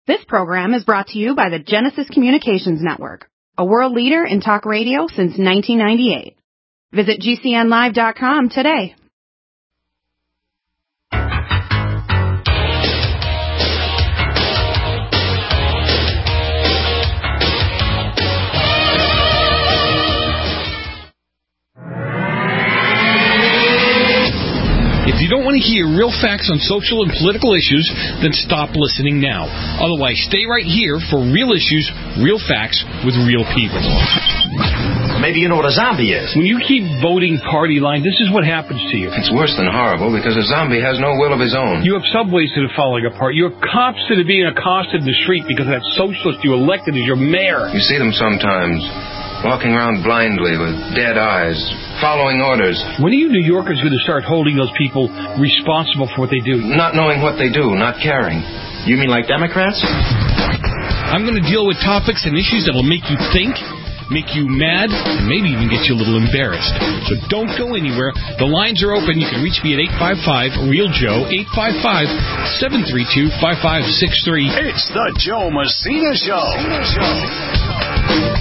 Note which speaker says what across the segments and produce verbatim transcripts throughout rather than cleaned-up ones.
Speaker 1: This program is brought to you by the Genesis Communications Network, a world leader in talk radio since nineteen ninety-eight. Visit G C N live dot com today.
Speaker 2: If you don't want to hear real facts on social and political issues, then stop listening now. Otherwise, stay right here for real issues, real facts, with real people.
Speaker 3: Maybe you know what a zombie is.
Speaker 2: When you keep voting party line, this is what happens to you.
Speaker 3: It's worse than horrible because a zombie has no will of his own.
Speaker 2: You have subways that are falling apart. You have cops that are being accosted in the street because of that socialist you elected as your mayor.
Speaker 3: You see them sometimes, walking around blindly with dead eyes, following orders.
Speaker 2: When are you New Yorkers going to start holding those people responsible for what they do?
Speaker 3: Not knowing what they do, not caring. You mean like Democrats?
Speaker 2: I'm going to deal with topics and issues that will make you think, make you mad, and maybe even get you a little embarrassed. So don't go anywhere. The lines are open. You can reach me at eight five five, REAL Joe, eight five five, seven three two, five five six three.
Speaker 4: It's the Joe Messina Show. Messina Show.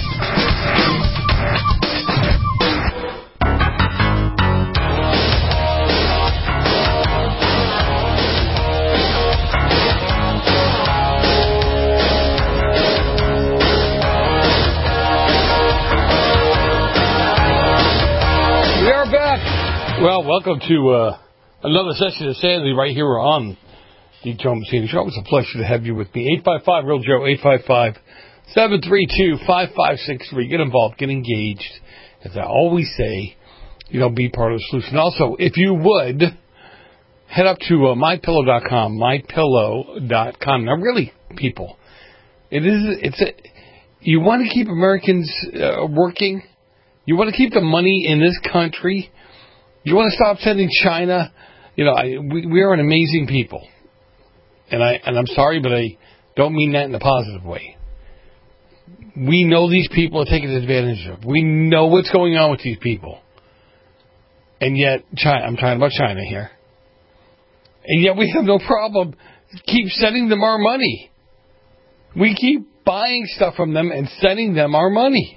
Speaker 2: Well, welcome to uh, another session of Sanity right here on the Joe Messina Show. It's a pleasure to have you with me. eight five five, REAL Joe, eight five five, seven three two, five five six three. Get involved, get engaged. As I always say, you know, be part of the solution. Also, if you would, head up to uh, my pillow dot com, my pillow dot com. Now, really, people, it is, it's a, you want to keep Americans uh, working? You want to keep the money in this country? You want to stop sending China? You know, I, we, we are an amazing people. And, I, and I'm sorry, but I don't mean that in a positive way. We know these people are taken advantage of. We know what's going on with these people. And yet, China, I'm talking about China here. And yet we have no problem. Keep sending them our money. We keep buying stuff from them and sending them our money.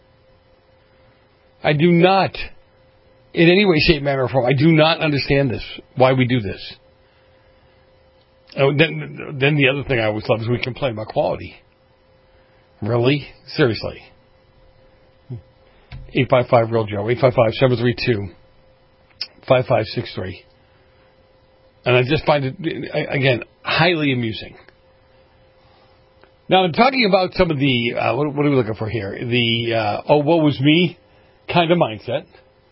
Speaker 2: I do not, in any way, shape, manner, or form, I do not understand this, why we do this. Oh, then, then the other thing I always love is we complain about quality. Really? Seriously. eight five five, REAL Joe, eight five five, seven three two, five five six three. And I just find it, again, highly amusing. Now, I'm talking about some of the, uh, what, what are we looking for here? The, uh, oh, woe was me kind of mindset.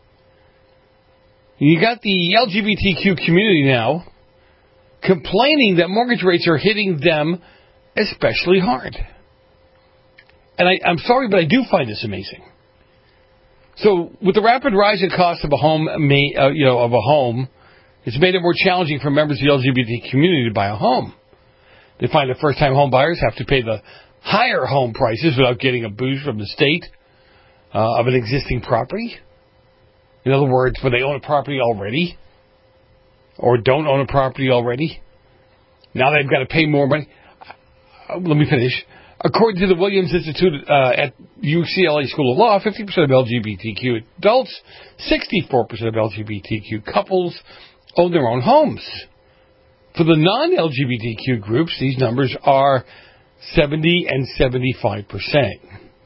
Speaker 2: You got the L G B T Q community now complaining that mortgage rates are hitting them especially hard. And I, I'm sorry, but I do find this amazing. So, with the rapid rise in cost of a home, may, uh, you know, of a home, it's made it more challenging for members of the L G B T community to buy a home. They find that first-time home buyers have to pay the higher home prices without getting a boost from the state uh, of an existing property. In other words, when they own a property already, or don't own a property already, now they've got to pay more money. Uh, let me finish. According to the Williams Institute uh, at U C L A School of Law, fifty percent of L G B T Q adults, sixty-four percent of L G B T Q couples own their own homes. For the non-L G B T Q groups, these numbers are seventy and seventy-five percent.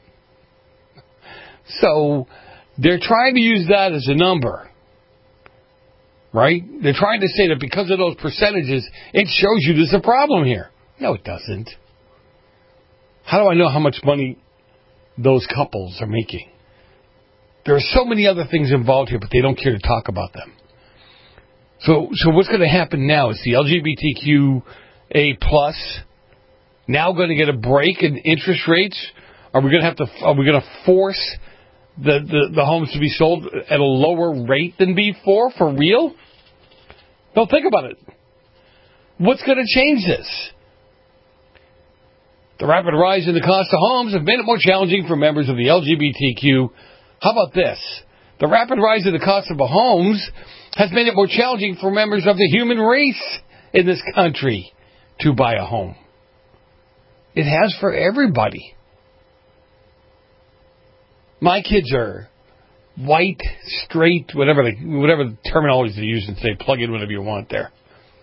Speaker 2: So, they're trying to use that as a number, right? They're trying to say that because of those percentages, it shows you there's a problem here. No, it doesn't. How do I know how much money those couples are making? There are so many other things involved here, but they don't care to talk about them. So, so what's going to happen now? Is the L G B T Q A plus now going to get a break in interest rates? Are we going to have to? Are we going to force The, the the homes to be sold at a lower rate than before, for real? Don't think about it. What's going to change this? The rapid rise in the cost of homes have made it more challenging for members of the L G B T Q. How about this? The rapid rise in the cost of homes has made it more challenging for members of the human race in this country to buy a home. It has for everybody. My kids are white, straight, whatever they, whatever the terminology they use, and say plug in whatever you want there.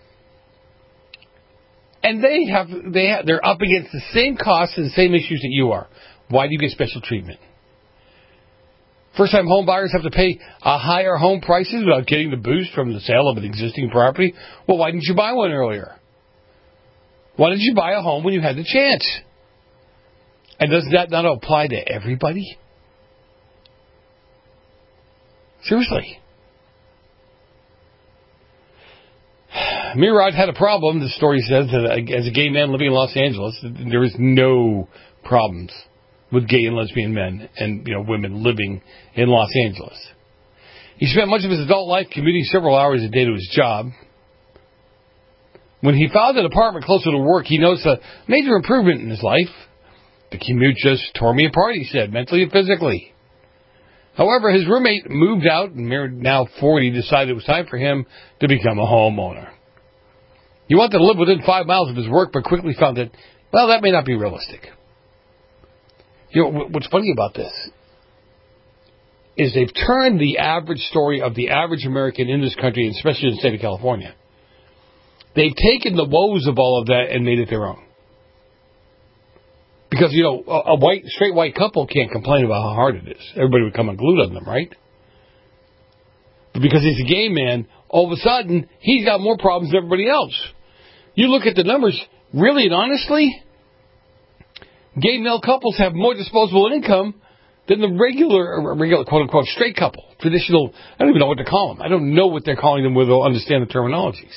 Speaker 2: And they have, they have, they're up against the same costs and the same issues that you are. Why do you get special treatment? First-time home buyers have to pay a higher home prices without getting the boost from the sale of an existing property. Well, why didn't you buy one earlier? Why didn't you buy a home when you had the chance? And does that not apply to everybody? Seriously. Mirad had a problem, the story says, that as a gay man living in Los Angeles, there is no problems with gay and lesbian men and, you know, women living in Los Angeles. He spent much of his adult life commuting several hours a day to his job. When he found an apartment closer to work, he noticed a major improvement in his life. The commute just tore me apart, he said, mentally and physically. However, his roommate moved out, and now forty, decided it was time for him to become a homeowner. He wanted to live within five miles of his work, but quickly found that, well, that may not be realistic. You know, what's funny about this is they've turned the average story of the average American in this country, especially in the state of California. They've taken the woes of all of that and made it their own. Because, you know, a, a white, straight white couple can't complain about how hard it is. Everybody would come unglued on them, right? But because he's a gay man, all of a sudden, he's got more problems than everybody else. You look at the numbers, really and honestly, gay male couples have more disposable income than the regular, regular quote-unquote, straight couple. Traditional, I don't even know what to call them. I don't know what they're calling them where they'll understand the terminologies.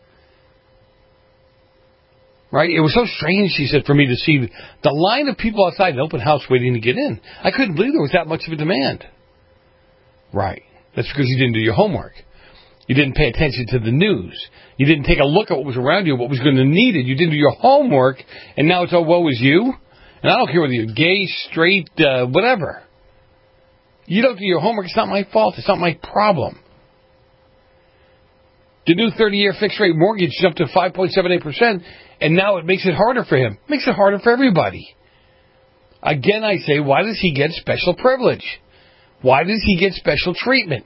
Speaker 2: Right? It was so strange, she said, for me to see the line of people outside an open house waiting to get in. I couldn't believe there was that much of a demand. Right. That's because you didn't do your homework. You didn't pay attention to the news. You didn't take a look at what was around you, what was going to be needed. You didn't do your homework, and now it's, oh, woe is you. And I don't care whether you're gay, straight, uh, whatever. You don't do your homework, it's not my fault. It's not my problem. The new thirty-year fixed-rate mortgage jumped to five point seven eight percent, and now it makes it harder for him. It makes it harder for everybody. Again, I say, why does he get special privilege? Why does he get special treatment?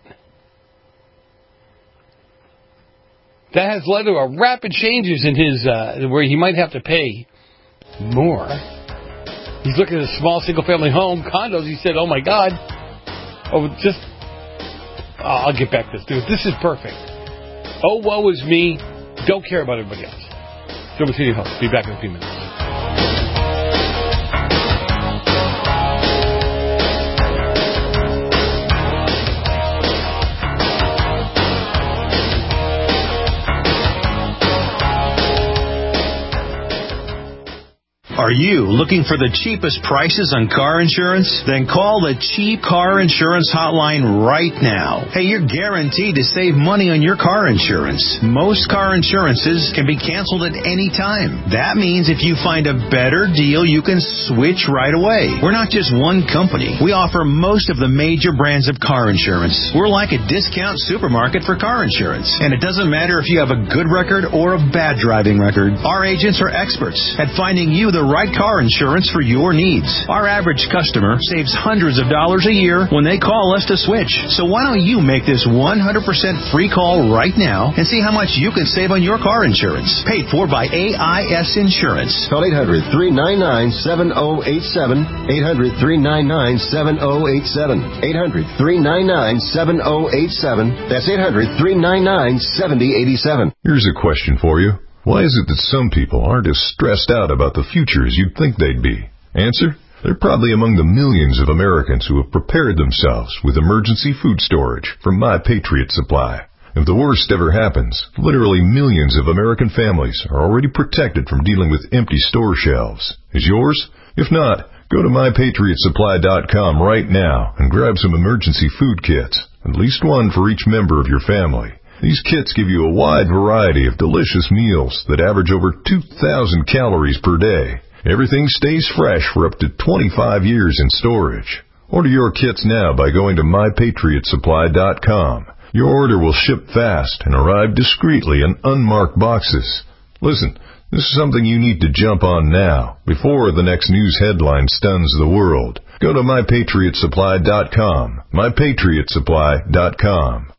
Speaker 2: That has led to a rapid changes in his, uh, where he might have to pay more. He's looking at a small single-family home, condos. He said, oh, my God. Oh, just, oh, I'll get back to this, dude. This is perfect. Oh, woe is me. Don't care about everybody else. Joe Messina, host. Be back in a few minutes.
Speaker 5: Are you looking for the cheapest prices on car insurance? Then call the Cheap Car Insurance Hotline right now. Hey, you're guaranteed to save money on your car insurance. Most car insurances can be canceled at any time. That means if you find a better deal, you can switch right away. We're not just one company. We offer most of the major brands of car insurance. We're like a discount supermarket for car insurance. And it doesn't matter if you have a good record or a bad driving record. Our agents are experts at finding you the right car insurance for your needs. Our average customer saves hundreds of dollars a year when they call us to switch. So why don't you make this one hundred percent free call right now and see how much you can save on your car insurance. Paid for by A I S Insurance.
Speaker 6: Call eight hundred, three nine nine, seven oh eight seven. eight hundred, three nine nine, seven oh eight seven. eight hundred, three nine nine, seven oh eight seven. That's eight hundred, three nine nine, seven oh eight seven.
Speaker 7: Here's a question for you. Why is it that some people aren't as stressed out about the future as you'd think they'd be? Answer? They're probably among the millions of Americans who have prepared themselves with emergency food storage from My Patriot Supply. If the worst ever happens, literally millions of American families are already protected from dealing with empty store shelves. Is yours? If not, go to my patriot supply dot com right now and grab some emergency food kits, at least one for each member of your family. These kits give you a wide variety of delicious meals that average over two thousand calories per day. Everything stays fresh for up to twenty-five years in storage. Order your kits now by going to my patriot supply dot com. Your order will ship fast and arrive discreetly in unmarked boxes. Listen, This is something you need to jump on now, before the next news headline stuns the world. Go to my patriot supply dot com. my patriot supply dot com.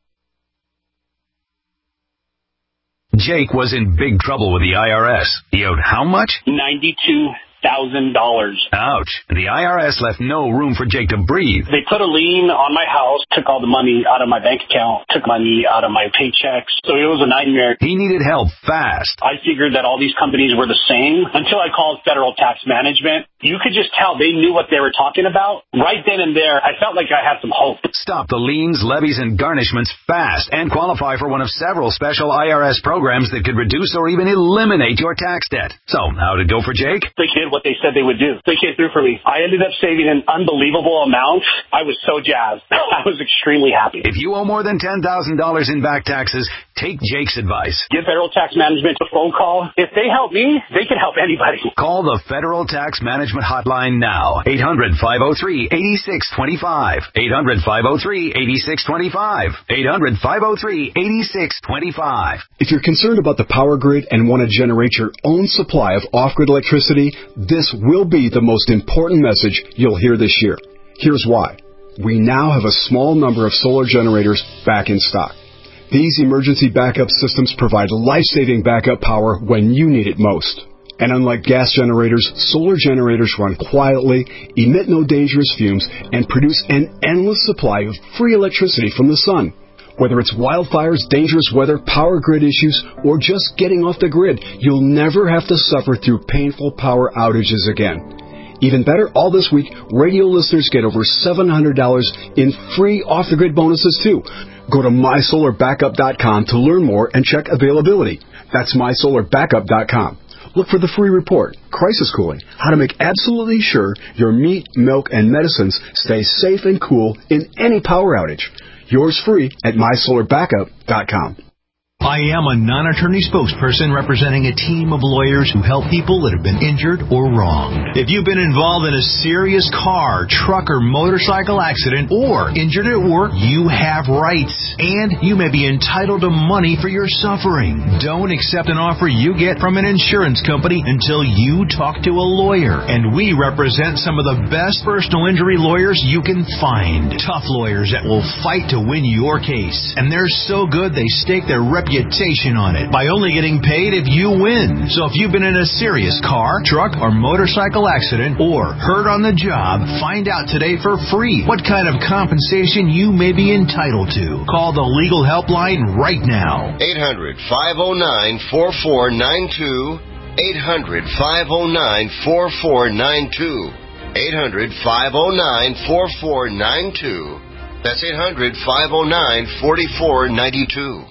Speaker 4: Jake was in big trouble with the I R S. He owed how much?
Speaker 8: ninety-two thousand dollars.
Speaker 4: Ouch. The I R S left no room for Jake to breathe.
Speaker 8: They put a lien on my house, took all the money out of my bank account, took money out of my paychecks. So it was a nightmare.
Speaker 4: He needed help fast.
Speaker 8: I figured that all these companies were the same until I called Federal Tax Management. You could just tell they knew what they were talking about. Right then and there, I felt like I had some hope.
Speaker 4: Stop the liens, levies, and garnishments fast and qualify for one of several special I R S programs that could reduce or even eliminate your tax debt. So, how'd it go for Jake?
Speaker 8: They did what they said they would do. They came through for me. I ended up saving an unbelievable amount. I was so jazzed. I was extremely happy.
Speaker 4: If you owe more than ten thousand dollars in back taxes, take Jake's advice.
Speaker 8: Give Federal Tax Management a phone call. If they help me, they can help anybody.
Speaker 4: Call the Federal Tax Management Hotline now. eight hundred, five oh three, eight six two five. eight hundred, five oh three, eight six two five. eight hundred, five oh three, eight six two five.
Speaker 9: If you're concerned about the power grid and want to generate your own supply of off-grid electricity, this will be the most important message you'll hear this year. Here's why. We now have a small number of solar generators back in stock. These emergency backup systems provide life-saving backup power when you need it most. And unlike gas generators, solar generators run quietly, emit no dangerous fumes, and produce an endless supply of free electricity from the sun. Whether it's wildfires, dangerous weather, power grid issues, or just getting off the grid, you'll never have to suffer through painful power outages again. Even better, all this week, radio listeners get over seven hundred dollars in free off-the-grid bonuses, too. Go to my solar backup dot com to learn more and check availability. That's my solar backup dot com. Look for the free report, Crisis Cooling, how to make absolutely sure your meat, milk, and medicines stay safe and cool in any power outage. Yours free at my solar backup dot com.
Speaker 5: I am a non-attorney spokesperson representing a team of lawyers who help people that have been injured or wronged. If you've been involved in a serious car, truck, or motorcycle accident or injured at work, you have rights, and you may be entitled to money for your suffering. Don't accept an offer you get from an insurance company until you talk to a lawyer, and we represent some of the best personal injury lawyers you can find. Tough lawyers that will fight to win your case, and they're so good they stake their reputation on it by only getting paid if you win. So if you've been in a serious car, truck, or motorcycle accident or hurt on the job, find out today for free what kind of compensation you may be entitled to. Call the legal helpline right now.
Speaker 6: eight hundred, five oh nine, four four nine two. eight hundred, five oh nine, four four nine two. eight hundred, five oh nine, four four nine two. That's eight hundred, five oh nine, four four nine two.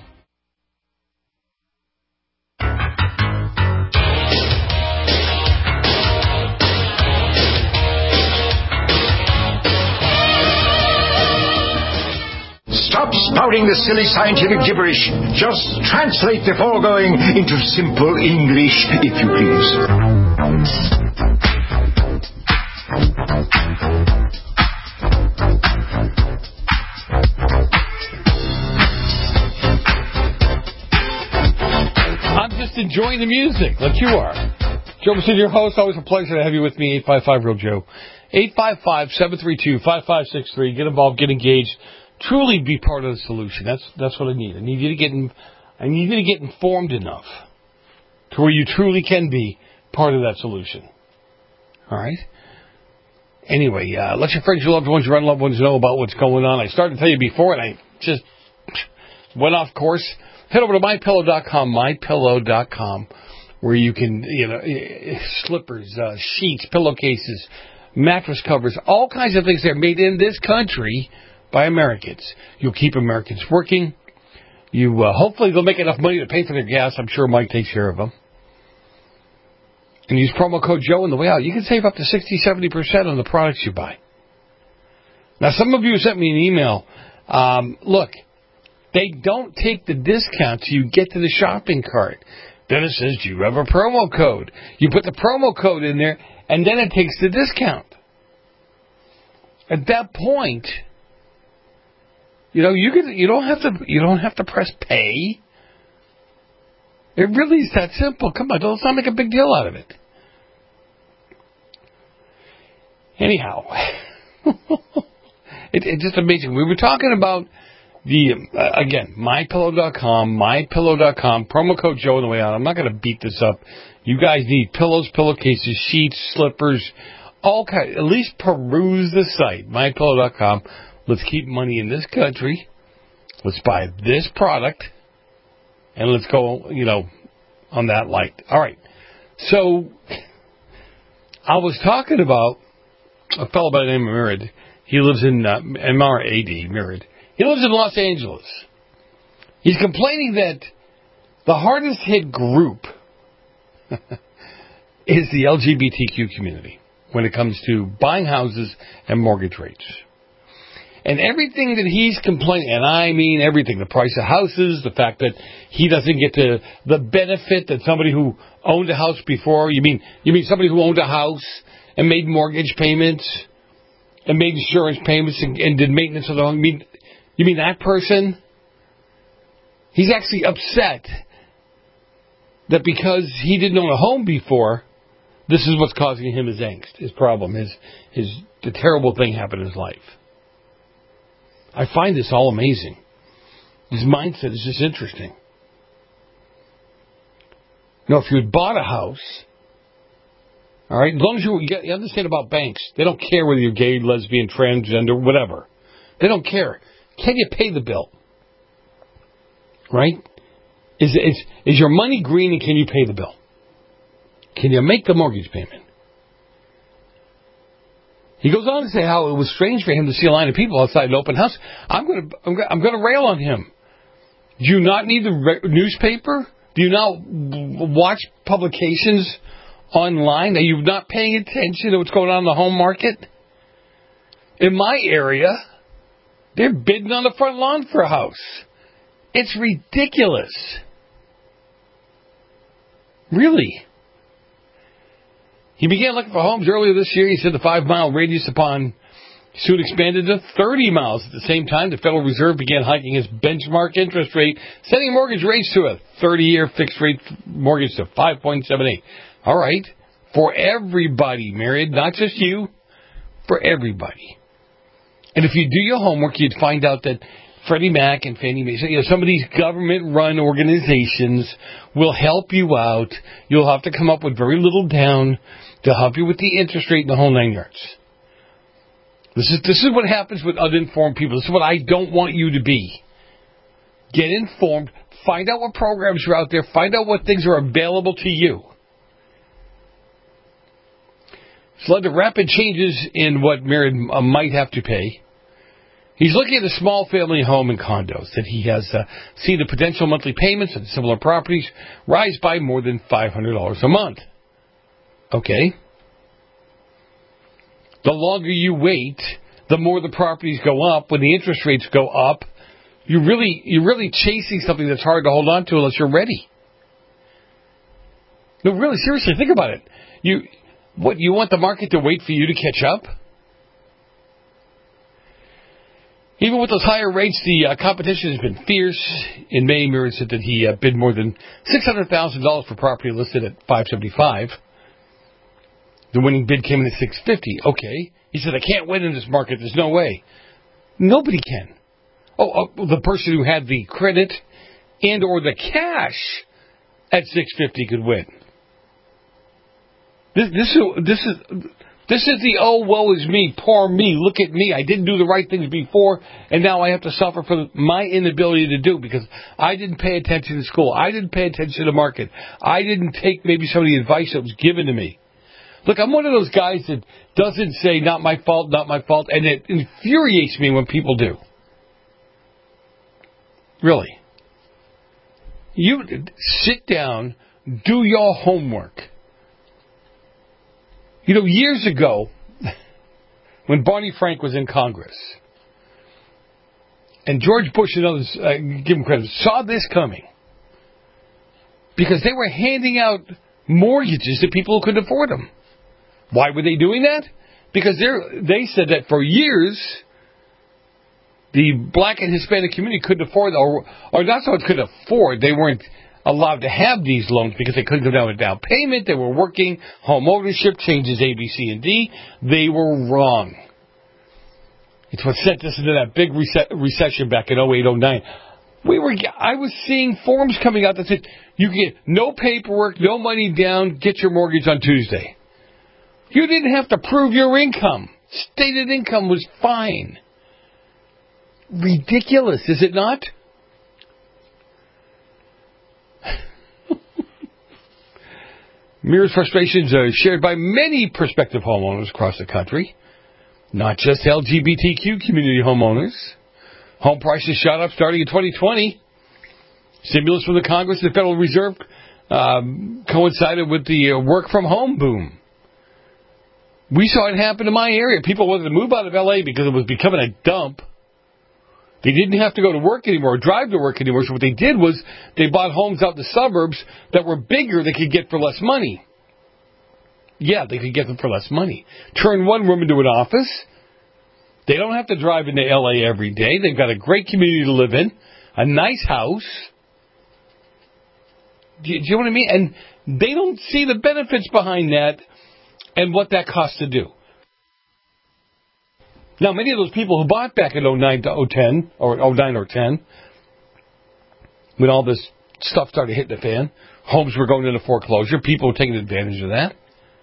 Speaker 10: Stop spouting the silly scientific gibberish. Just translate the foregoing into simple English, if you please.
Speaker 2: I'm just enjoying the music, like you are. Joe Messina, your host. Always a pleasure to have you with me. eight five five Real Joe. eight five five, seven three two, five five six three. Get involved, get engaged. Truly be part of the solution. That's that's what I need. I need you to get in, I need you to get informed enough to where you truly can be part of that solution. All right. Anyway, uh, let your friends, your loved ones, your unloved ones know about what's going on. I started to tell you before, and I just went off course. Head over to my pillow dot com, my pillow dot com, where you can, you know, slippers, uh, sheets, pillowcases, mattress covers, all kinds of things that are made in this country by Americans. You'll keep Americans working. You uh, hopefully they'll make enough money to pay for their gas. I'm sure Mike takes care of them. And use promo code Joe on the way out. You can save up to sixty, seventy percent on the products you buy. Now, some of you sent me an email. Um, look, they don't take the discount till you get to the shopping cart. Then it says, do you have a promo code? You put the promo code in there, and then it takes the discount. At that point, you know, you can, you don't have to you don't have to press pay. It really is that simple. Come on, let's not make a big deal out of it. Anyhow, it, it's just amazing. We were talking about the, uh, again, my pillow dot com, my pillow dot com, promo code Joe on the way out. I'm not going to beat this up. You guys need pillows, pillowcases, sheets, slippers, all kinds. At least peruse the site, my pillow dot com. Let's keep money in this country. Let's buy this product. And let's go, you know, on that light. All right. So, I was talking about a fellow by the name of Mirid. He lives in, uh, M R A D, Mirid. He lives in Los Angeles. He's complaining that the hardest hit group is the L G B T Q community when it comes to buying houses and mortgage rates. And everything that he's complaining, and I mean everything, the price of houses, the fact that he doesn't get to the benefit that somebody who owned a house before, you mean you mean somebody who owned a house and made mortgage payments and made insurance payments and, and did maintenance of the home, you mean, you mean that person? He's actually upset that because he didn't own a home before, this is what's causing him his angst, his problem, his, his the terrible thing happened in his life. I find this all amazing. His mindset is just interesting. Now, if you had bought a house, all right, as long as you, you understand about banks, they don't care whether you're gay, lesbian, transgender, whatever. They don't care. Can you pay the bill? Right? Is, is, is your money green and can you pay the bill? Can you make the mortgage payment? He goes on to say how it was strange for him to see a line of people outside an open house. I'm going to I'm going I'm going to rail on him. Do you not need the re- newspaper? Do you not w- watch publications online? Are you not paying attention to what's going on in the home market? In my area, they're bidding on the front lawn for a house. It's ridiculous. Really. He began looking for homes earlier this year. He said the five-mile radius upon soon expanded to thirty miles. At the same time, the Federal Reserve began hiking its benchmark interest rate, setting mortgage rates to a thirty-year fixed-rate mortgage to five point seven eight. All right. For everybody, Mirid, not just you. For everybody. And if you do your homework, you'd find out that Freddie Mac and Fannie Mae, you know, some of these government-run organizations will help you out. You'll have to come up with very little down to help you with the interest rate and the whole nine yards. This is this is what happens with uninformed people. This is what I don't want you to be. Get informed. Find out what programs are out there. Find out what things are available to you. It's led to rapid changes in what Mirid uh, might have to pay. He's looking at a small family home and condos that he has uh, seen the potential monthly payments on similar properties rise by more than five hundred dollars a month. Okay. The longer you wait, the more the properties go up. When the interest rates go up, you really, you're really chasing something that's hard to hold on to unless you're ready. No, really, seriously, think about it. You, what, you want the market to wait for you to catch up? Even with those higher rates, the uh, competition has been fierce. In May, Mirid said that he uh, bid more than six hundred thousand dollars for property listed at five seventy-five. The winning bid came in at six fifty. Okay. He said, I can't win in this market. There's no way. Nobody can. Oh, oh the person who had the credit and or the cash at six fifty could win. This, this, this is... This is the, oh, woe is me, poor me, look at me, I didn't do the right things before, and now I have to suffer for my inability to do because I didn't pay attention to school, I didn't pay attention to the market, I didn't take maybe some of the advice that was given to me. Look, I'm one of those guys that doesn't say, not my fault, not my fault, and it infuriates me when people do. Really. You sit down, do your homework. You know, years ago, when Barney Frank was in Congress, and George Bush and others, uh, give him credit, saw this coming, because they were handing out mortgages to people who couldn't afford them. Why were they doing that? Because they said that for years, the black and Hispanic community couldn't afford, or, or not so much couldn't afford, they weren't allowed to have these loans because they couldn't go down with down payment. They were working. Home ownership changes A, B, C, and D. They were wrong. It's what sent us into that big rece- recession back in oh eight, oh nine. We were, I was seeing forms coming out that said you get no paperwork, no money down, get your mortgage on Tuesday. You didn't have to prove your income. Stated income was fine. Ridiculous, is it not? Mira's frustrations are shared by many prospective homeowners across the country, not just L G B T Q community homeowners. Home prices shot up starting in twenty twenty. Stimulus from the Congress and the Federal Reserve um, coincided with the uh, work-from-home boom. We saw it happen in my area. People wanted to move out of L A because it was becoming a dump. They didn't have to go to work anymore or drive to work anymore. So what they did was they bought homes out in the suburbs that were bigger they could get for less money. Yeah, they could get them for less money. Turn one room into an office. They don't have to drive into L A every day. They've got a great community to live in, a nice house. Do you, do you know what I mean? And they don't see the benefits behind that and what that costs to do. Now, many of those people who bought back in oh nine to oh ten, or oh nine or ten, when all this stuff started hitting the fan, homes were going into foreclosure, people were taking advantage of that.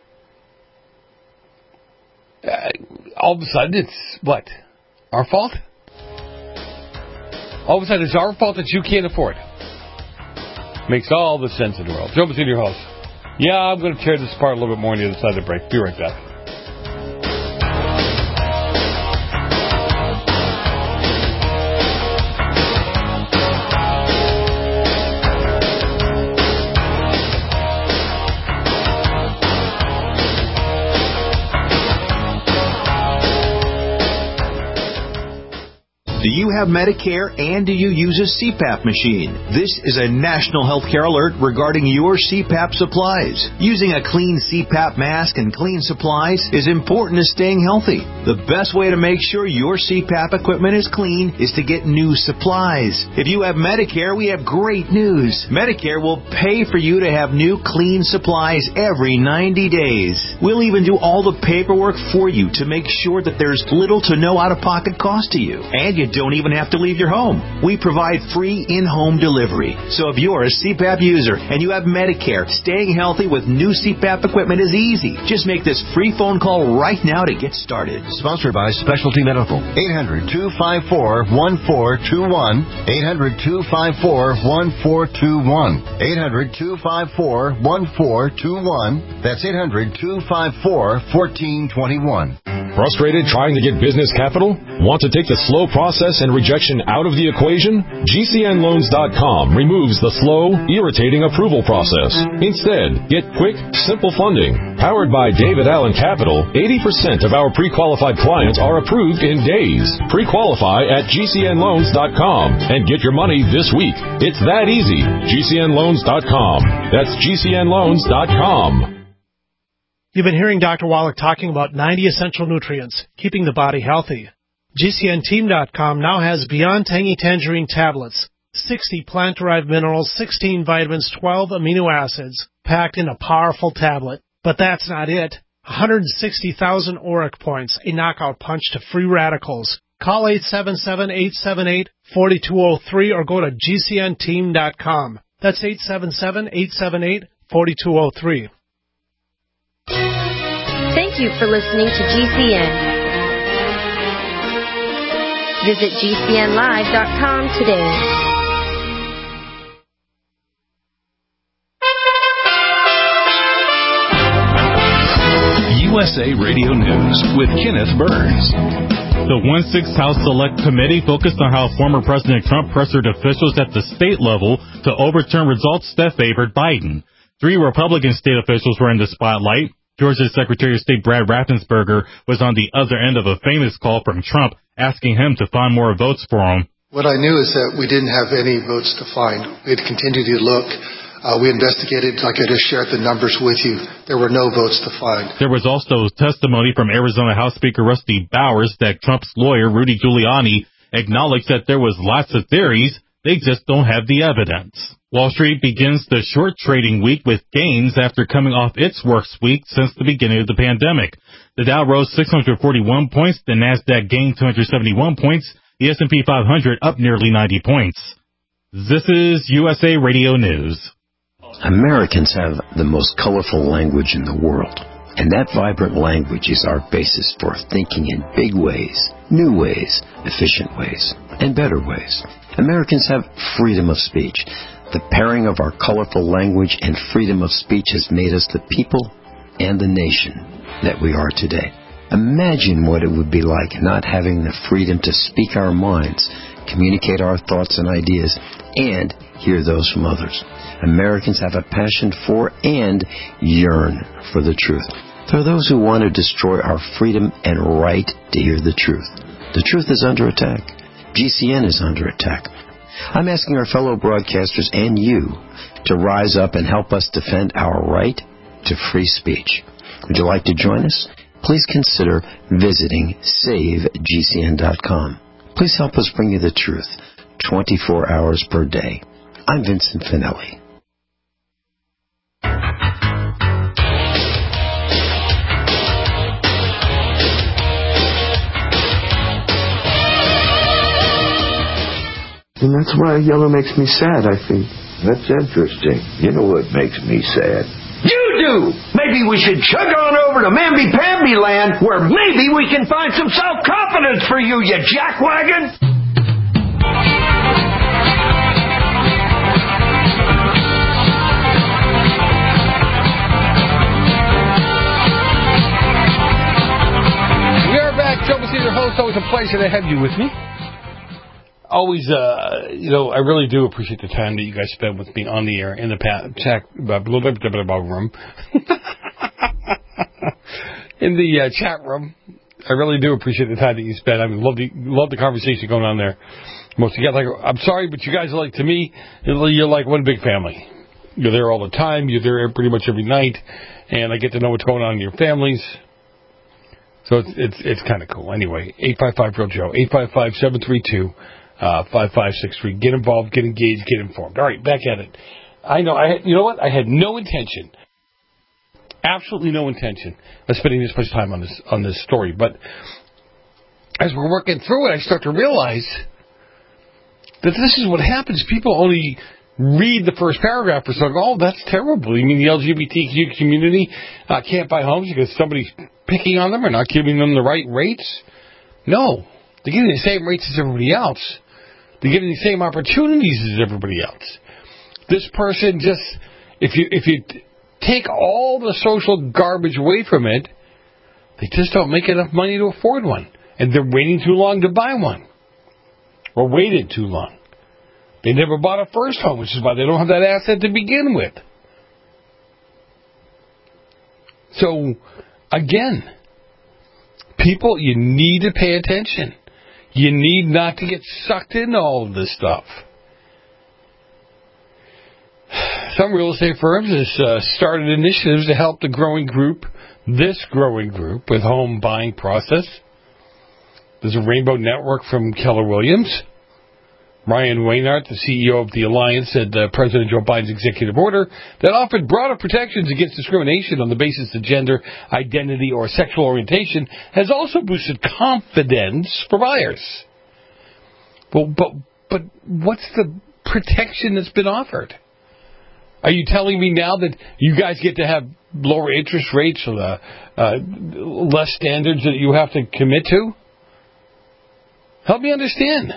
Speaker 2: Uh, all of a sudden, it's, what, our fault? All of a sudden, it's our fault that you can't afford. Makes all the sense in the world. Joe Messina, your host. Yeah, I'm going to tear this apart a little bit more on the other side of the break. Be right back.
Speaker 5: Do you have Medicare and do you use a C PAP machine? This is a national healthcare alert regarding your C PAP supplies. Using a clean C PAP mask and clean supplies is important to staying healthy. The best way to make sure your C PAP equipment is clean is to get new supplies. If you have Medicare, we have great news. Medicare will pay for you to have new clean supplies every ninety days. We'll even do all the paperwork for you to make sure that there's little to no out-of-pocket cost to you. And you don't even have to leave your home. We provide free in-home delivery. So if you're a C PAP user and you have Medicare, staying healthy with new C PAP equipment is easy. Just make this free phone call right now to get started.
Speaker 6: Sponsored by Specialty Medical. eight hundred, two five four, one four two one. eight hundred, two five four, one four two one. eight hundred, two five four, one four two one. That's eight hundred, two five four, one four two one.
Speaker 11: Frustrated trying to get business capital? Want to take the slow process and rejection out of the equation? G C N loans dot com removes the slow, irritating approval process. Instead, get quick, simple funding. Powered by David Allen Capital, eighty percent of our pre-qualified clients are approved in days. Pre-qualify at G C N loans dot com and get your money this week. It's that easy. G C N loans dot com. That's G C N loans dot com.
Speaker 12: You've been hearing Doctor Wallach talking about ninety essential nutrients, keeping the body healthy. G C N team dot com now has Beyond Tangy Tangerine tablets, sixty plant-derived minerals, sixteen vitamins, twelve amino acids, packed in a powerful tablet. But that's not it. one hundred sixty thousand auric points, a knockout punch to free radicals. Call eight seven seven, eight seven eight, four two zero three or go to G C N team dot com. That's eight seven seven, eight seven eight, four two zero three.
Speaker 13: Thank you for listening to G C N. Visit G C N live dot com today.
Speaker 14: U S A Radio News with Kenneth Burns.
Speaker 15: The one sixth House Select Committee focused on how former President Trump pressured officials at the state level to overturn results that favored Biden. Three Republican state officials were in the spotlight. Georgia's Secretary of State Brad Raffensperger was on the other end of a famous call from Trump asking him to find more votes for him.
Speaker 16: What I knew is that we didn't have any votes to find. We had continued to look. Uh, we investigated, like I just shared the numbers with you. There were no votes to find.
Speaker 15: There was also testimony from Arizona House Speaker Rusty Bowers that Trump's lawyer, Rudy Giuliani, acknowledged that there was lots of theories. They just don't have the evidence. Wall Street begins the short trading week with gains after coming off its worst week since the beginning of the pandemic. The Dow rose six hundred forty-one points, the Nasdaq gained two hundred seventy-one points, the S and P five hundred up nearly ninety points. This is U S A Radio News.
Speaker 17: Americans have the most colorful language in the world, and that vibrant language is our basis for thinking in big ways, new ways, efficient ways, and better ways. Americans have freedom of speech. The pairing of our colorful language and freedom of speech has made us the people and the nation that we are today. Imagine what it would be like not having the freedom to speak our minds, communicate our thoughts and ideas, and hear those from others. Americans have a passion for and yearn for the truth. There are those who want to destroy our freedom and right to hear the truth. The truth is under attack. G C N is under attack. I'm asking our fellow broadcasters and you to rise up and help us defend our right to free speech. Would you like to join us? Please consider visiting save G C N dot com. Please help us bring you the truth twenty-four hours per day. I'm Vincent Finelli.
Speaker 18: And that's why yellow makes me sad, I think.
Speaker 19: That's interesting. You know what makes me sad?
Speaker 10: You do! Maybe we should chug on over to Mamby-Pamby land, where maybe we can find some self-confidence for you, you jackwagon!
Speaker 2: We are back. Joe Messina, your host. Always a pleasure to have you with me. Always, uh, you know, I really do appreciate the time that you guys spend with me on the air in the pa- chat room. in the uh, chat room. I really do appreciate the time that you spend. I mean, love the love the conversation going on there. Most of you guys, like, I'm sorry, but you guys are like, to me, you're like one big family. You're there all the time. You're there pretty much every night, and I get to know what's going on in your families. So it's it's, it's kind of cool. Anyway, eight five five real Joe, eight five five, seven three two Uh, five five six three. Get involved, get engaged, get informed. All right, back at it. I know, I had, you know what? I had no intention, absolutely no intention of spending this much time on this on this story. But as we're working through it, I start to realize that this is what happens. People only read the first paragraph or something. Oh, that's terrible. You mean the L G B T Q community uh, can't buy homes because somebody's picking on them or not giving them the right rates? No. They're getting the same rates as everybody else. They're getting the same opportunities as everybody else. This person just, if you if you take all the social garbage away from it, they just don't make enough money to afford one. And they're waiting too long to buy one. Or waited too long. They never bought a first home, which is why they don't have that asset to begin with. So, again, people, you need to pay attention. You need not to get sucked into all of this stuff. Some real estate firms have uh, started initiatives to help the growing group, this growing group, with home buying process. There's a Rainbow Network from Keller Williams. Ryan Wainwright, the C E O of the Alliance, said uh, President Joe Biden's executive order that offered broader protections against discrimination on the basis of gender, identity, or sexual orientation has also boosted confidence for buyers. Well, but but what's the protection that's been offered? Are you telling me now that you guys get to have lower interest rates or the, uh, less standards that you have to commit to? Help me understand.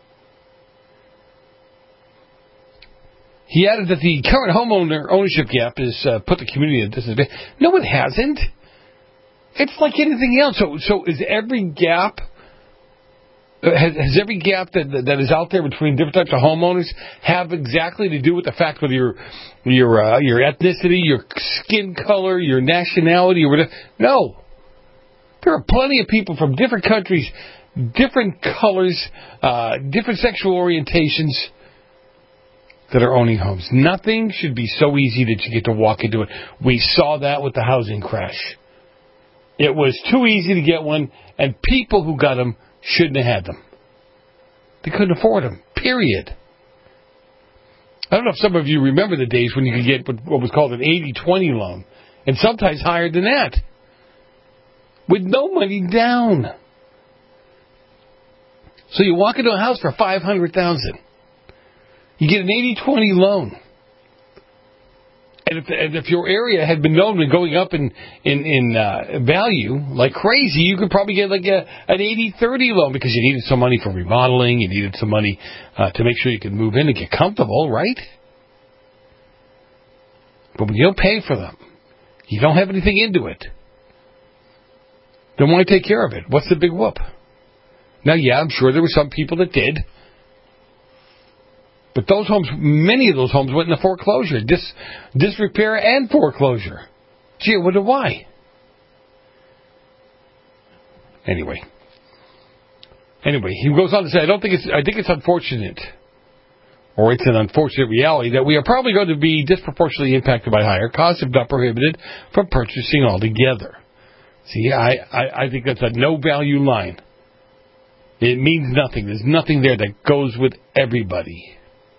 Speaker 2: He added that the current homeowner ownership gap has uh, put the community at disadvantage. No, it hasn't. It's like anything else. So, so is every gap uh, has, has every gap that that is out there between different types of homeowners have exactly to do with the fact whether your your uh, your ethnicity, your skin color, your nationality, or whatever? No. There are plenty of people from different countries, different colors, uh, different sexual orientations that are owning homes. Nothing should be so easy that you get to walk into it. We saw that with the housing crash. It was too easy to get one, and people who got them shouldn't have had them. They couldn't afford them, period. I don't know if some of you remember the days when you could get what was called an eighty twenty loan, and sometimes higher than that, with no money down. So you walk into a house for five hundred thousand dollars. You get an eighty twenty loan. And if, and if your area had been known to going up in in, in uh, value like crazy, you could probably get like a, an eighty thirty loan because you needed some money for remodeling, you needed some money uh, to make sure you could move in and get comfortable, right? But when you don't pay for them, you don't have anything into it, then why take care of it? What's the big whoop? Now, yeah, I'm sure there were some people that did. But those homes, many of those homes went into foreclosure, dis, disrepair and foreclosure. Gee, I wonder why. Anyway. Anyway, he goes on to say, I don't think it's, I think it's unfortunate, or it's an unfortunate reality, that we are probably going to be disproportionately impacted by higher costs if not prohibited from purchasing altogether. See, I, I, I think that's a no-value line. It means nothing. There's nothing there that goes with everybody.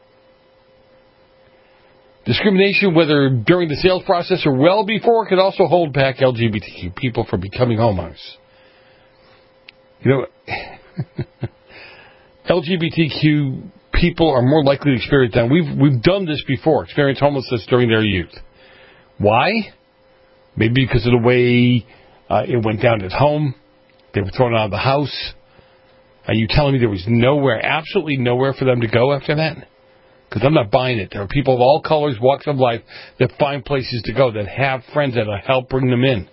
Speaker 2: Discrimination, whether during the sales process or well before, could also hold back L G B T Q people from becoming homeowners. You know, L G B T Q people are more likely to experience that. We've we've done this before, experience homelessness during their youth. Why? Maybe because of the way uh, it went down at home. They were thrown out of the house. Are you telling me there was nowhere, absolutely nowhere for them to go after that? Because I'm not buying it. There are people of all colors, walks of life, that find places to go, that have friends that will help bring them in.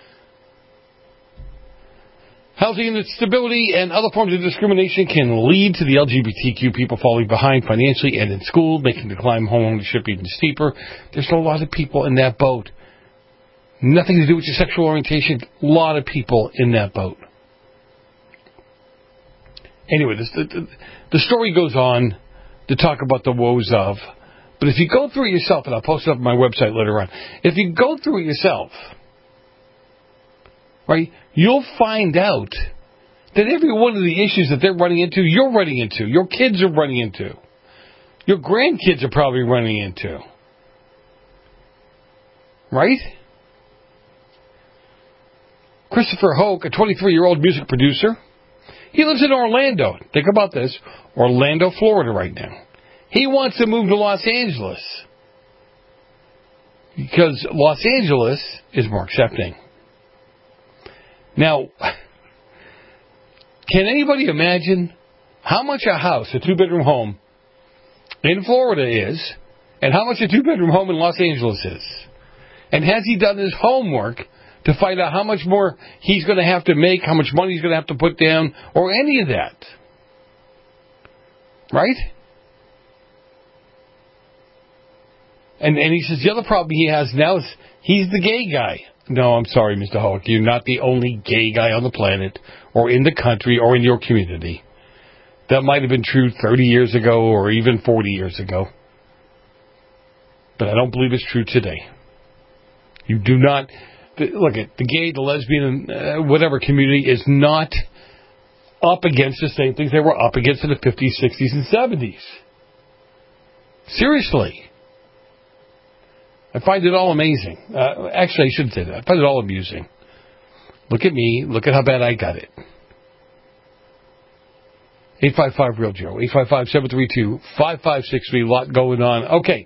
Speaker 2: Housing instability and other forms of discrimination can lead to the L G B T Q people falling behind financially and in school, making the climb home ownership even steeper. There's a lot of people in that boat. Nothing to do with your sexual orientation. A lot of people in that boat. Anyway, this, the, the story goes on to talk about the woes of, but if you go through it yourself, and I'll post it up on my website later on, if you go through it yourself, right, you'll find out that every one of the issues that they're running into, you're running into, your kids are running into, your grandkids are probably running into. Right? Christopher Hoke, a twenty-three-year-old music producer, he lives in Orlando. Think about this. Orlando, Florida right now. He wants to move to Los Angeles because Los Angeles is more accepting. Now, can anybody imagine how much a house, a two-bedroom home in Florida is, and how much a two-bedroom home in Los Angeles is? And has he done his homework to find out how much more he's going to have to make, how much money he's going to have to put down, or any of that? Right? And and he says the other problem he has now is he's the gay guy. No, I'm sorry, Mister Hoke. You're not the only gay guy on the planet, or in the country, or in your community. That might have been true thirty years ago, or even forty years ago. But I don't believe it's true today. You do not... Look, at the gay, the lesbian, uh, whatever community is not up against the same things they were up against in the fifties, sixties, and seventies. Seriously. I find it all amazing. Uh, actually, I shouldn't say that. I find it all amusing. Look at me. Look at how bad I got it. eight five five real Joe. eight five five, seven three two, five five six three. A lot going on. Okay.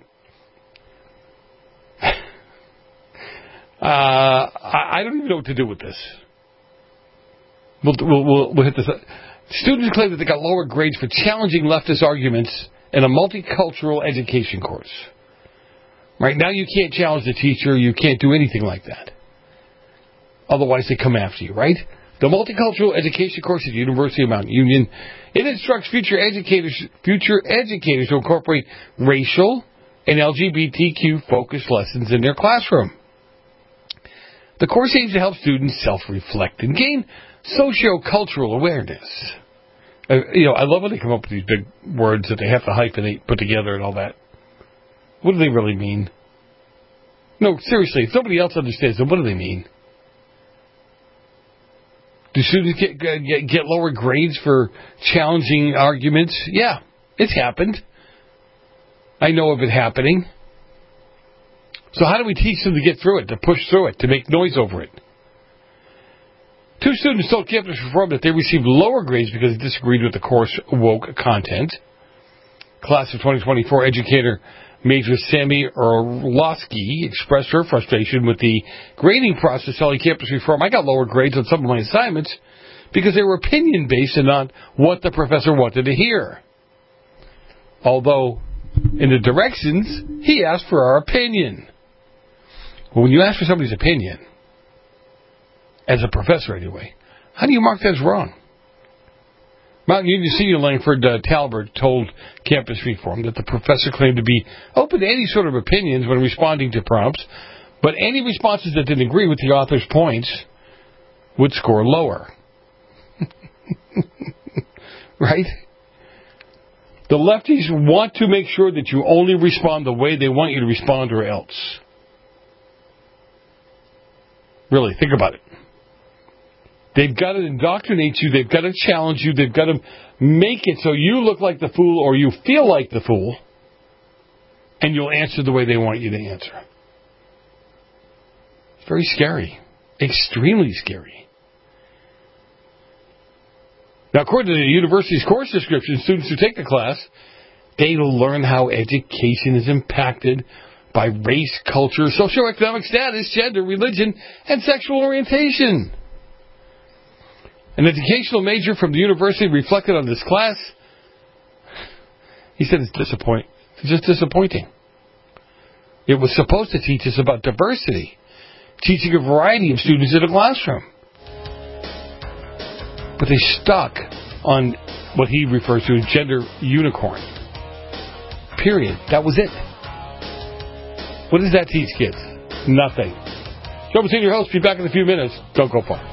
Speaker 2: Uh, I, I don't even know what to do with this. We'll, we'll, we'll, we'll hit this. Students claim that they got lower grades for challenging leftist arguments in a multicultural education course. Right now, you can't challenge the teacher. You can't do anything like that. Otherwise, they come after you, right? The multicultural education course at the University of Mount Union, it instructs future educators, future educators to incorporate racial and L G B T Q-focused lessons in their classroom. The course aims to help students self-reflect and gain socio-cultural awareness. Uh, you know, I love when they come up with these big words that they have to hyphenate, put together, and all that. What do they really mean? No, seriously, if nobody else understands them, what do they mean? Do students get, get, get lower grades for challenging arguments? Yeah, it's happened. I know of it happening. So how do we teach them to get through it, to push through it, to make noise over it? Two students told Campus Reform that they received lower grades because they disagreed with the course woke content. Class of twenty twenty-four educator Major Sammy Orlowski expressed her frustration with the grading process, telling Campus Reform, I got lower grades on some of my assignments because they were opinion-based and not what the professor wanted to hear. Although, in the directions, he asked for our opinion. Well, when you ask for somebody's opinion, as a professor anyway, how do you mark that as wrong? Mountain Union Senior Langford uh, Talbert told Campus Reform that the professor claimed to be open to any sort of opinions when responding to prompts, but any responses that didn't agree with the author's points would score lower. Right? The lefties want to make sure that you only respond the way they want you to respond or else. Really, think about it. They've got to indoctrinate you. They've got to challenge you. They've got to make it so you look like the fool or you feel like the fool, and you'll answer the way they want you to answer. It's very scary. Extremely scary. Now, according to the university's course description, students who take the class, they will learn how education is impacted by race, culture, socioeconomic status, gender, religion, and sexual orientation. An educational major from the university reflected on this class. He said it's disappointing. It's just disappointing. It was supposed to teach us about diversity, teaching a variety of students in a classroom. But they stuck on what he refers to as gender unicorn. Period. That was it. What does that teach kids? Nothing. Joe Messina, your host, be back in a few minutes. Don't go far.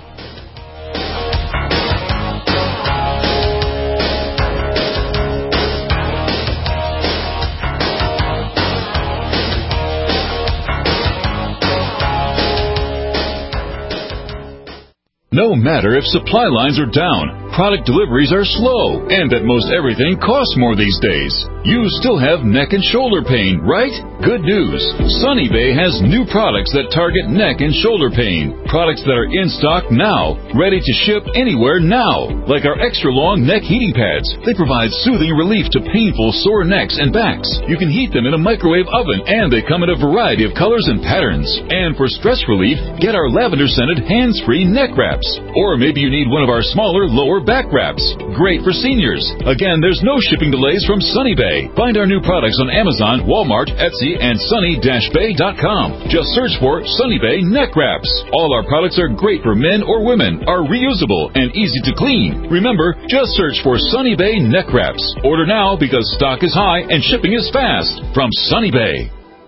Speaker 14: No matter if supply lines are down, product deliveries are slow, and that most everything costs more these days, you still have neck and shoulder pain, right? Good news. Sunny Bay has new products that target neck and shoulder pain. Products that are in stock now, ready to ship anywhere now. Like our extra long neck heating pads. They provide soothing relief to painful sore necks and backs. You can heat them in a microwave oven, and they come in a variety of colors and patterns. And for stress relief, get our lavender-scented hands-free neck wraps. Or maybe you need one of our smaller lower back wraps. Great for seniors. Again, there's no shipping delays from Sunny Bay. Find our new products on Amazon, Walmart, Etsy, and sunny dash bay dot com. Just search for Sunny Bay neck wraps. All our products are great for men or women, are reusable, and easy to clean. Remember, just search for Sunny Bay neck wraps. Order now because stock is high and shipping is fast. From Sunny Bay.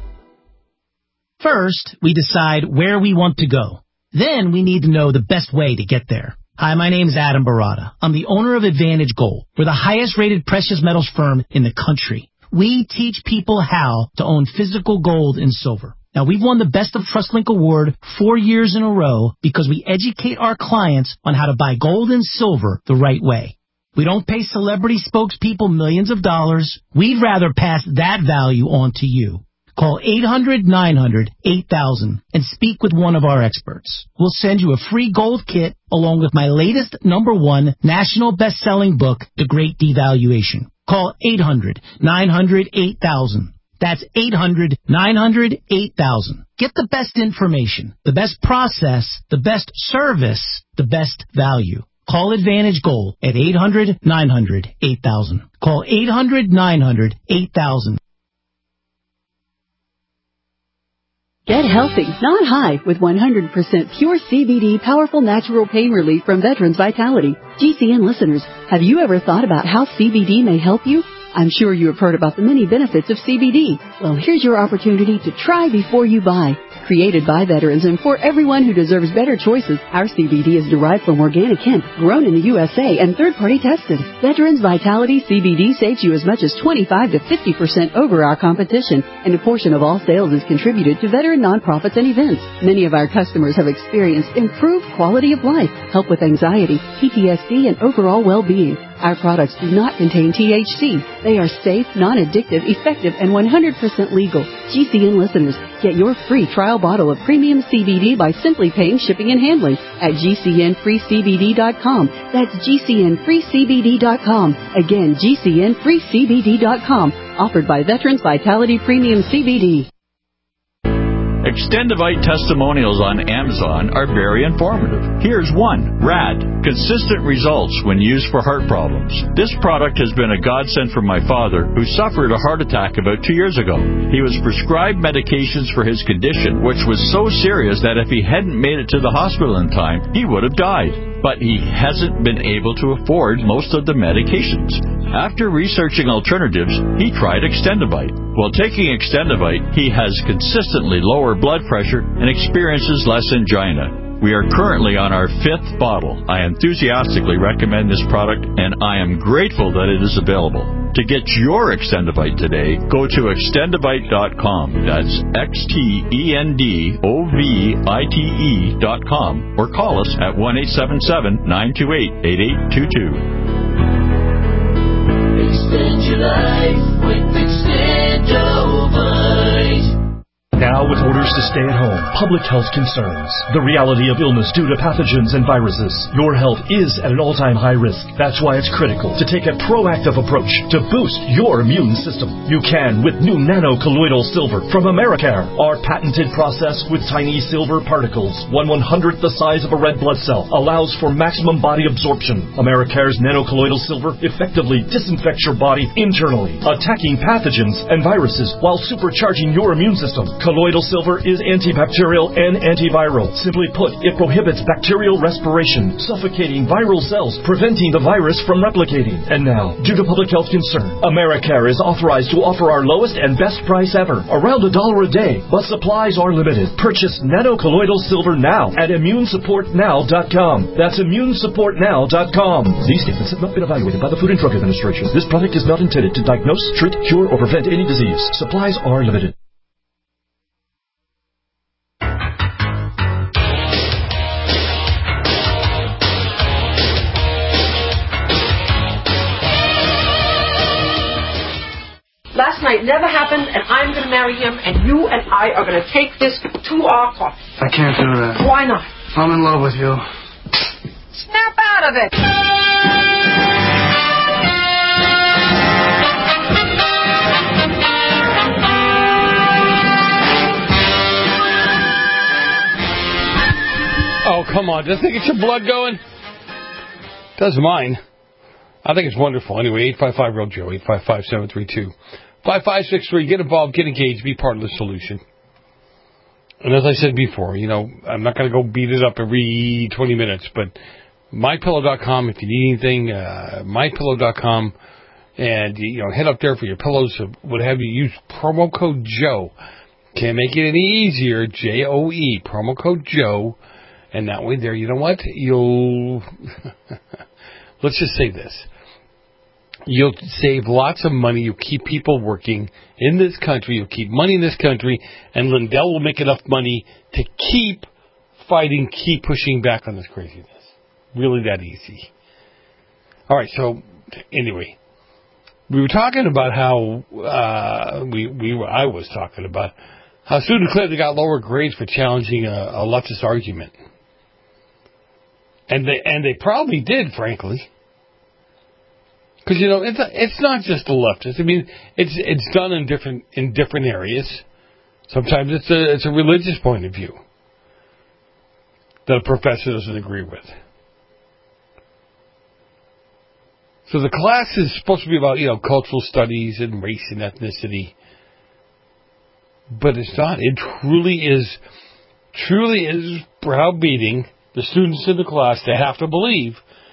Speaker 20: First, we decide where we want to go. Then we need to know the best way to get there. Hi, my name is Adam Barada. I'm the owner of Advantage Gold. We're the highest rated precious metals firm in the country. We teach people how to own physical gold and silver. Now, we've won the Best of TrustLink Award four years in a row because we educate our clients on how to buy gold and silver the right way. We don't pay celebrity spokespeople millions of dollars. We'd rather pass that value on to you. Call eight hundred nine hundred eight thousand and speak with one of our experts. We'll send you a free gold kit along with my latest number one national best-selling book, The Great Devaluation. Call eight hundred nine hundred eight thousand. That's eight hundred nine hundred eight thousand. Get the best information, the best process, the best service, the best value. Call Advantage Gold at eight hundred nine hundred eight thousand. Call eight hundred nine hundred eight thousand.
Speaker 21: Get healthy, not high, with one hundred percent pure C B D powerful natural pain relief from Veterans Vitality. G C N listeners, have you ever thought about how C B D may help you? I'm sure you have heard about the many benefits of C B D. Well, here's your opportunity to try before you buy. Created by veterans and for everyone who deserves better choices, our C B D is derived from organic hemp, grown in the U S A and third-party tested. Veterans Vitality C B D saves you as much as twenty-five to fifty percent over our competition, and a portion of all sales is contributed to veteran nonprofits and events. Many of our customers have experienced improved quality of life, help with anxiety, P T S D, and overall well-being. Our products do not contain T H C. They are safe, non-addictive, effective, and one hundred percent legal. G C N listeners, get your free trial bottle of premium C B D by simply paying shipping and handling at G C N free C B D dot com. That's G C N free C B D dot com. Again, G C N free C B D dot com. Offered by Veterans Vitality Premium C B D.
Speaker 1: Extendivite testimonials on Amazon are very informative. Here's one. Rad. Consistent results when used for heart problems. This product has been a godsend for my father, who suffered a heart attack about two years ago. He was prescribed medications for his condition, which was so serious that if he hadn't made it to the hospital in time, he would have died. But he hasn't been able to afford most of the medications. After researching alternatives, he tried Extendivite. While taking Extendivite, he has consistently lower blood pressure and experiences less angina. We are currently on our fifth bottle. I enthusiastically recommend this product, and I am grateful that it is available. To get your Extendivite today, go to extendivite dot com. That's X T E N D O V I T E dot com, or call us at one eight seven seven, nine two eight, eight eight two two.
Speaker 22: Extend your life with Extendovite.
Speaker 23: Now with orders to stay at home, public health concerns, the reality of illness due to pathogens and viruses, your health is at an all-time high risk. That's why it's critical to take a proactive approach to boost your immune system. You can with new nano-colloidal silver from Americare. Our patented process with tiny silver particles, one one-hundredth the size of a red blood cell, allows for maximum body absorption. Americare's nano-colloidal silver effectively disinfects your body internally, attacking pathogens and viruses while supercharging your immune system. Colloidal silver is antibacterial and antiviral. Simply put, it prohibits bacterial respiration, suffocating viral cells, preventing the virus from replicating. And now, due to public health concern, Americare is authorized to offer our lowest and best price ever, around a dollar a day, but supplies are limited. Purchase nano-colloidal silver now at immune support now dot com. That's immune support now dot com. These statements have not been evaluated by the Food and Drug Administration. This product is not intended to diagnose, treat, cure, or prevent any disease. Supplies are limited.
Speaker 24: Last night never happened, and I'm going to marry him, and you and I are going to take this to our coffin.
Speaker 18: I can't do that.
Speaker 24: Why not?
Speaker 18: I'm in love with you.
Speaker 24: Snap out of it!
Speaker 2: Oh, come on. Doesn't it get your blood going? Does mine. I think it's wonderful. Anyway, eight five five real Joe, eight five five, seven three two, five five six three. Get involved, get engaged, be part of the solution. And as I said before, you know, I'm not going to go beat it up every twenty minutes, but my pillow dot com, if you need anything, uh, my pillow dot com, and, you know, head up there for your pillows, what have you. Use promo code Joe. Can't make it any easier, J O E, promo code Joe, and that way there, you know what, you'll, let's just say this. You'll save lots of money. You'll keep people working in this country. You'll keep money in this country. And Lindell will make enough money to keep fighting, keep pushing back on this craziness. Really that easy. All right, so anyway, we were talking about how, uh, we, we were, I was talking about how students claimed they got lower grades for challenging a, a leftist argument. And they, and they probably did, frankly. Because, you know, it's a, it's not just the leftists. I mean, it's it's done in different in different areas. Sometimes it's a it's a religious point of view that a professor doesn't agree with. So the class is supposed to be about, you know, cultural studies and race and ethnicity, but it's not. It truly is truly is browbeating the students in the class. They have to believe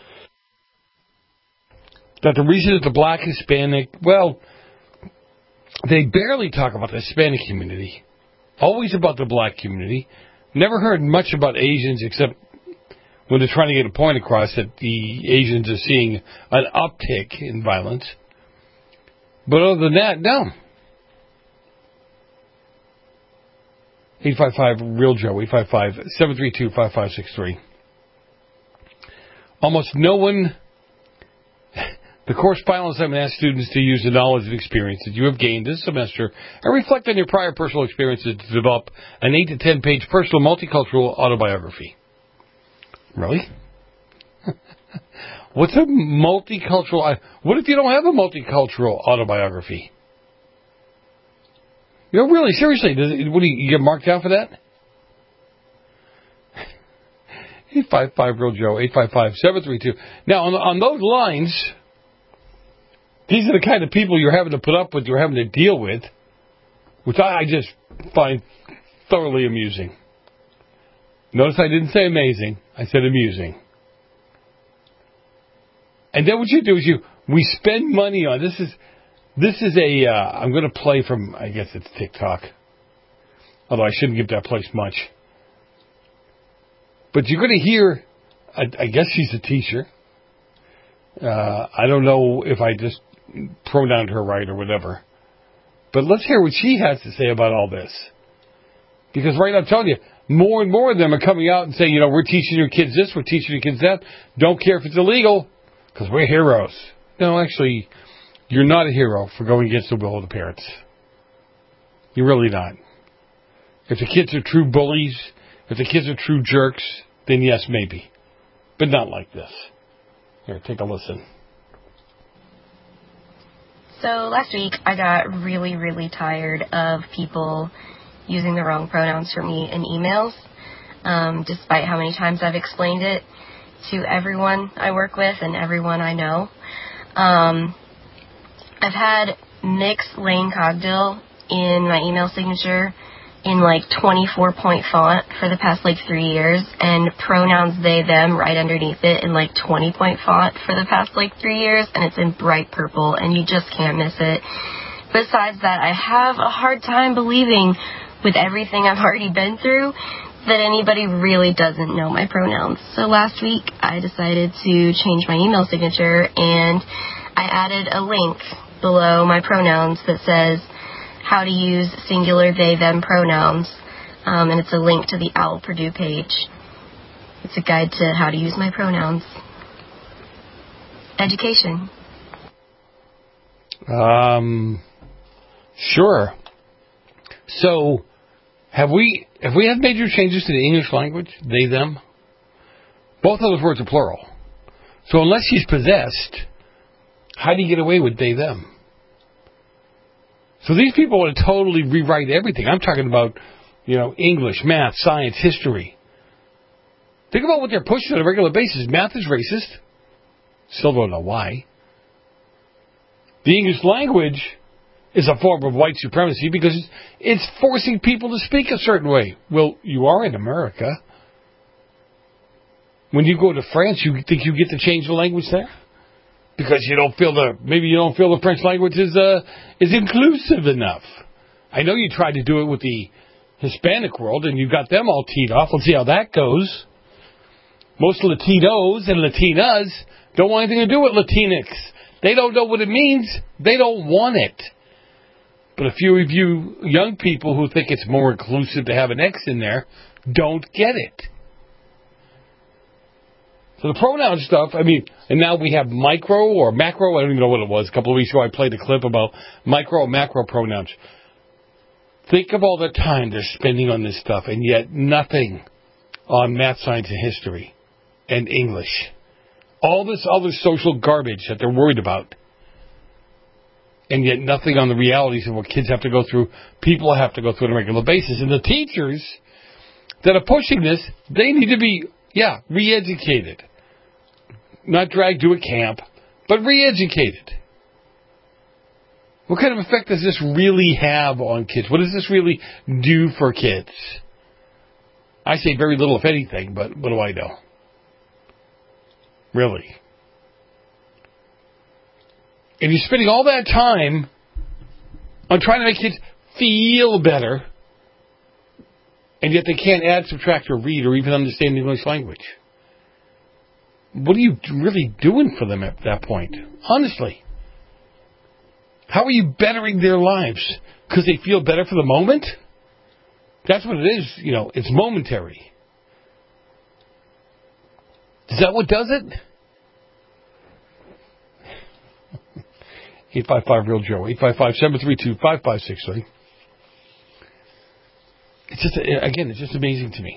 Speaker 2: that the reason that the black Hispanic, well, they barely talk about the Hispanic community. Always about the black community. Never heard much about Asians except when they're trying to get a point across that the Asians are seeing an uptick in violence. But other than that, no. eight five five real Joe, eight five five, seven three two, five five six three. Almost no one... The correspondence assignment asks students to use the knowledge and experience that you have gained this semester and reflect on your prior personal experiences to develop an eight to ten page personal multicultural autobiography. Really? What's a multicultural... What if you don't have a multicultural autobiography? You know, really, seriously, does it, what do you, you get marked down for that? eight five five Real Joe, eight five five, seven three two. Now, on, on those lines... These are the kind of people you're having to put up with, you're having to deal with, which I, I just find thoroughly amusing. Notice I didn't say amazing, I said amusing. And then what you do is you, we spend money on, this is, this is a, uh, I'm going to play from, I guess it's TikTok. Although I shouldn't give that place much. But you're going to hear, I, I guess she's a teacher. Uh, I don't know if I just pronouned her right or whatever. But let's hear what she has to say about all this. Because right now, I'm telling you, more and more of them are coming out and saying, you know, we're teaching your kids this, we're teaching your kids that. Don't care if it's illegal, because we're heroes. No, actually, you're not a hero for going against the will of the parents. You're really not. If the kids are true bullies, if the kids are true jerks, then yes, maybe. But not like this. Here, take a listen.
Speaker 3: So last week I got really, really tired of people using the wrong pronouns for me in emails, um, despite how many times I've explained it to everyone I work with and everyone I know. Um, I've had Mix Lane Cogdill in my email signature in like twenty-four point font for the past like three years, and pronouns they, them right underneath it in like twenty point font for the past like three years, and it's in bright purple, and you just can't miss it. Besides that, I have a hard time believing, with everything I've already been through, that anybody really doesn't know my pronouns. So last week, I decided to change my email signature, and I added a link below my pronouns that says how to use singular they, them pronouns, um, and it's a link to the Owl Purdue page. It's a guide to how to use my pronouns. Education.
Speaker 2: Um, sure. So, have we have we had major changes to the English language? They, them? Both of those words are plural. So unless she's possessed, how do you get away with they, them? So these people want to totally rewrite everything. I'm talking about, you know, English, math, science, history. Think about what they're pushing on a regular basis. Math is racist. Still don't know why. The English language is a form of white supremacy because it's forcing people to speak a certain way. Well, you are in America. When you go to France, you think you get to change the language there? Because you don't feel the maybe you don't feel the French language is uh, is inclusive enough. I know you tried to do it with the Hispanic world, and you got them all teed off. Let's see how that goes. Most Latinos and Latinas don't want anything to do with Latinx. They don't know what it means. They don't want it. But a few of you young people who think it's more inclusive to have an X in there don't get it. So the pronoun stuff, I mean, and now we have micro or macro, I don't even know what it was. A couple of weeks ago I played a clip about micro and macro pronouns. Think of all the time they're spending on this stuff, and yet nothing on math, science, and history, and English. All this other social garbage that they're worried about, and yet nothing on the realities of what kids have to go through, people have to go through on a regular basis. And the teachers that are pushing this, they need to be, yeah, re-educated. Not dragged to a camp, but re-educated. What kind of effect does this really have on kids? What does this really do for kids? I say very little, if anything, but what do I know? Really. And you're spending all that time on trying to make kids feel better, and yet they can't add, subtract, or read, or even understand the English language. What are you really doing for them at that point? Honestly. How are you bettering their lives? Because they feel better for the moment? That's what it is. You know, it's momentary. Is that what does it? eight five five, real Joe. eight five five, seven three two, five five six three. It's just, again, it's just amazing to me.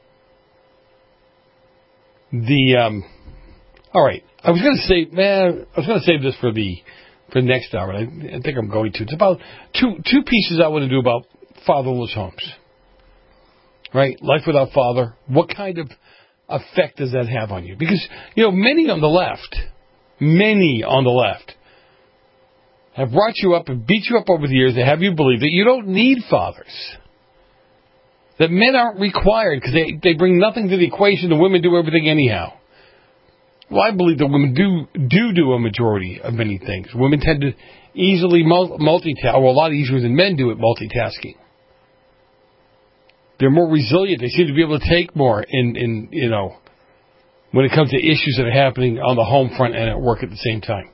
Speaker 2: The, um, all right. I was going to say, man, I was going to save this for the, for the next hour, and I, I think I'm going to. It's about two, two pieces I want to do about fatherless homes. Right? Life without father. What kind of effect does that have on you? Because, you know, many on the left, many on the left have brought you up and beat you up over the years to have you believe that you don't need fathers. That men aren't required because they, they bring nothing to the equation and women do everything anyhow. Well, I believe that women do do do a majority of many things. Women tend to easily multitask, well, a lot easier than men do at multitasking. They're more resilient. They seem to be able to take more in, in, you know, when it comes to issues that are happening on the home front and at work at the same time.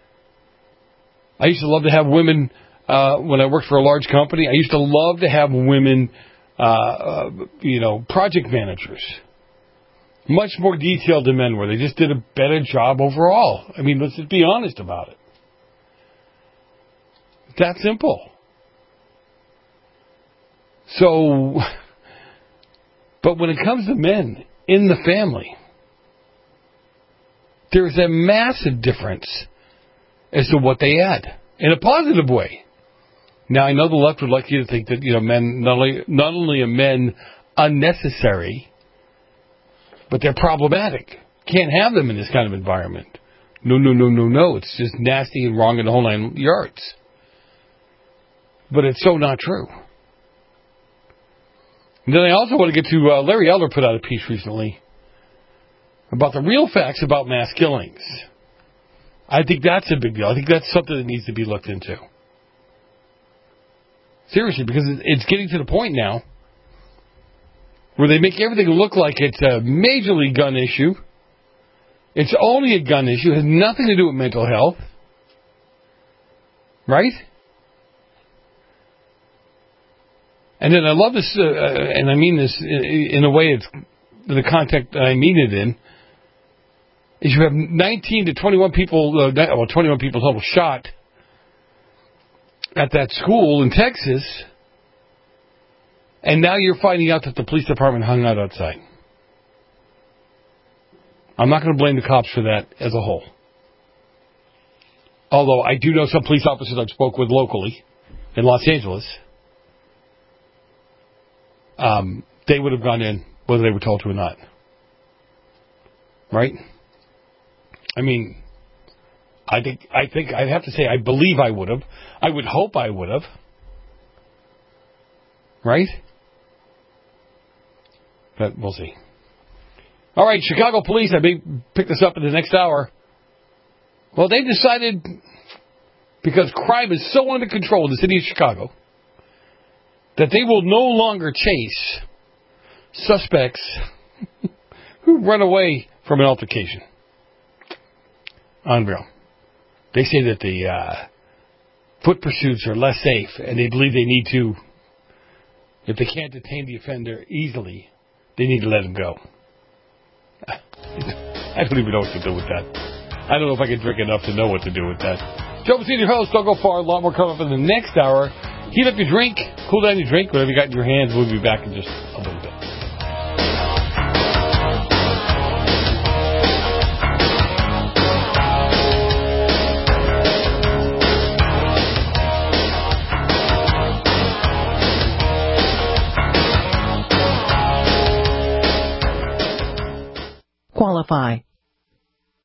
Speaker 2: I used to love to have women, uh, when I worked for a large company, I used to love to have women, uh, uh you know, project managers. Much more detailed than men were. They just did a better job overall. I mean, let's just be honest about it. It's that simple. So, but when it comes to men in the family, there's a massive difference as to what they add in a positive way. Now, I know the left would like you to think that, you know, men, not only, not only are men unnecessary, but they're problematic. Can't have them in this kind of environment. No, no, no, no, no. It's just nasty and wrong in the whole nine yards. But it's so not true. And then I also want to get to, uh, Larry Elder put out a piece recently about the real facts about mass killings. I think that's a big deal. I think that's something that needs to be looked into. Seriously, because it's getting to the point now where they make everything look like it's a majorly gun issue. It's only a gun issue. It has nothing to do with mental health. Right? And then I love this, uh, and I mean this in a way it's the context that I mean it in, is you have nineteen to twenty-one people, uh, well, twenty-one people total shot at that school in Texas, and now you're finding out that the police department hung out outside. I'm not going to blame the cops for that as a whole. Although I do know some police officers I've spoke with locally in Los Angeles. Um, they would have gone in whether they were told to or not. Right? I mean, I think I think I'd have to say I believe I would have. I would hope I would have. Right? But we'll see. All right, Chicago police, I may pick this up in the next hour. Well, they decided, because crime is so under control in the city of Chicago, that they will no longer chase suspects who run away from an altercation. Unreal. They say that the uh, foot pursuits are less safe, and they believe they need to, if they can't detain the offender easily, they need to let him go. I don't even know what to do with that. I don't know if I can drink enough to know what to do with that. Joe Messina, your host. Don't go far. A lot more coming up in the next hour. Heat up your drink, cool down your drink, whatever you got in your hands. We'll be back in just a little bit.
Speaker 4: Qualify.